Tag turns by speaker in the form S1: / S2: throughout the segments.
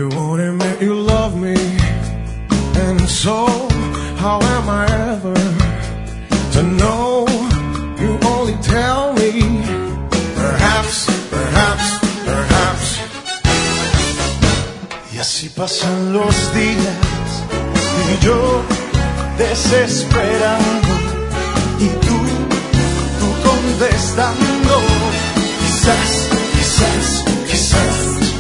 S1: You won't admit you love me, and so how am I ever to know? You only tell me, perhaps, perhaps, perhaps. Y así pasan los días y yo desesperando y tú contestando, quizás, quizás, quizás.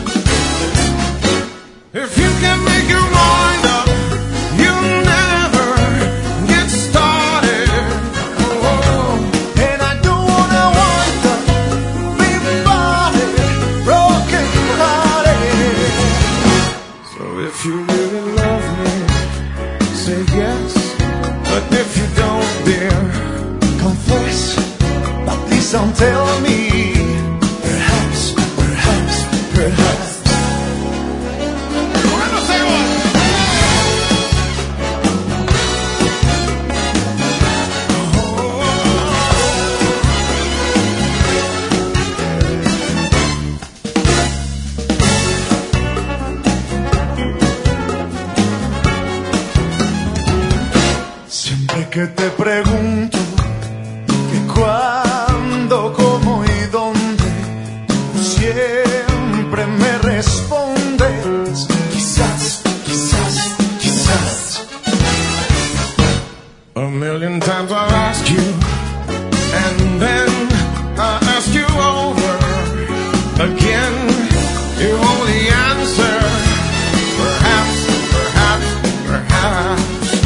S1: If you can make your mind up, you never get started. Oh, and I don't wanna wind up, big body, broken hearted. So if you really love me, say yes. But if you don't, dear, confess. But please don't tell me. Perhaps, perhaps, perhaps. Que te pregunto que cuándo, cómo y dónde, siempre me respondes quizás, quizás, quizás. A million times I've asked you, and then I ask you over again. You only answer perhaps, perhaps, perhaps.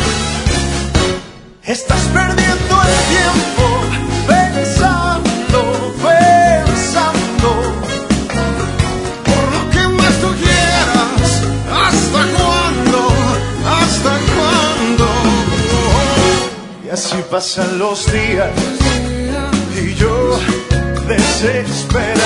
S1: Estás perdiendo el tiempo pensando, pensando por lo que más tú quieras. ¿Hasta cuándo? ¿Hasta cuándo? Y así pasan los días y yo desesperado.